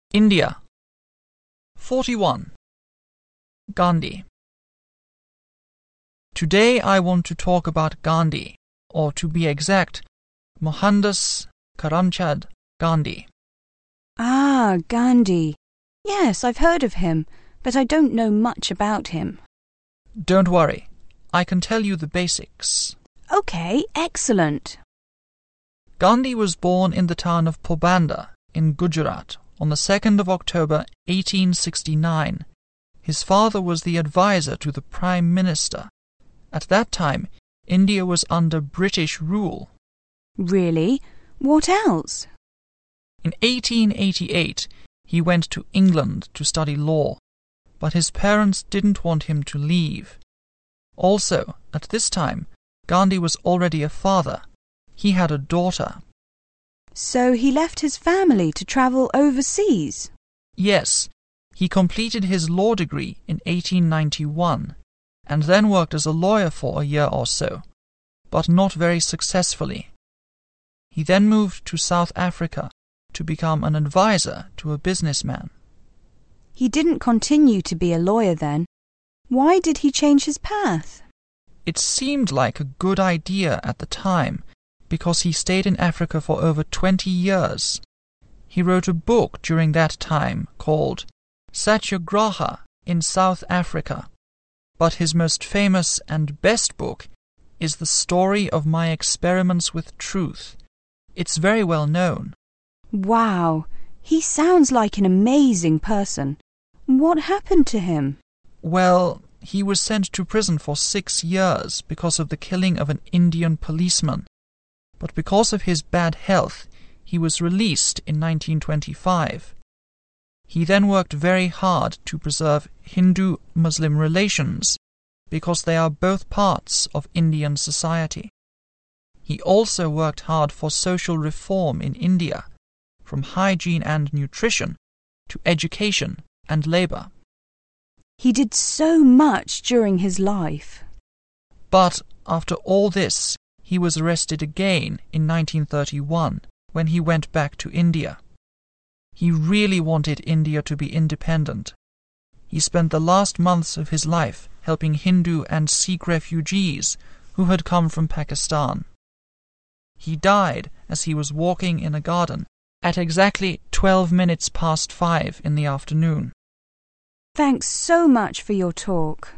India. 41. Gandhi. Today I want to talk about Gandhi, or to be exact, Mohandas Karamchand Gandhi. Ah, Gandhi. Yes, I've heard of him, but I don't know much about him. Don't worry, I can tell you the basics. Okay, excellent. Gandhi was born in the town of Porbandar in Gujarat on the 2nd of October 1869. His father was the advisor to the Prime Minister. At that time, India was under British rule. Really? What else? In 1888, he went to England to study law, but his parents didn't want him to leave. Also, at this time, Gandhi was already a father. He had a daughter. So he left his family to travel overseas? Yes, he completed his law degree in 1891 and then worked as a lawyer for a year or so, but not very successfully. He then moved to South Africa to become an advisor to a businessman. He didn't continue to be a lawyer then. Why did he change his path? It seemed like a good idea at the time, because he stayed in Africa for over 20 years. He wrote a book during that time called Satyagraha in South Africa. But his most famous and best book is The Story of My Experiments with Truth. It's very well known. Wow, he sounds like an amazing person. What happened to him? Well, he was sent to prison for 6 years because of the killing of an Indian policeman. But because of his bad health, he was released in 1925. He then worked very hard to preserve Hindu-Muslim relations because they are both parts of Indian society. He also worked hard for social reform in India, from hygiene and nutrition to education and labor. He did so much during his life. But after all this, he was arrested again in 1931 when he went back to India. He really wanted India to be independent. He spent the last months of his life helping Hindu and Sikh refugees who had come from Pakistan. He died as he was walking in a garden at exactly 12 minutes past 5 in the afternoon. Thanks so much for your talk.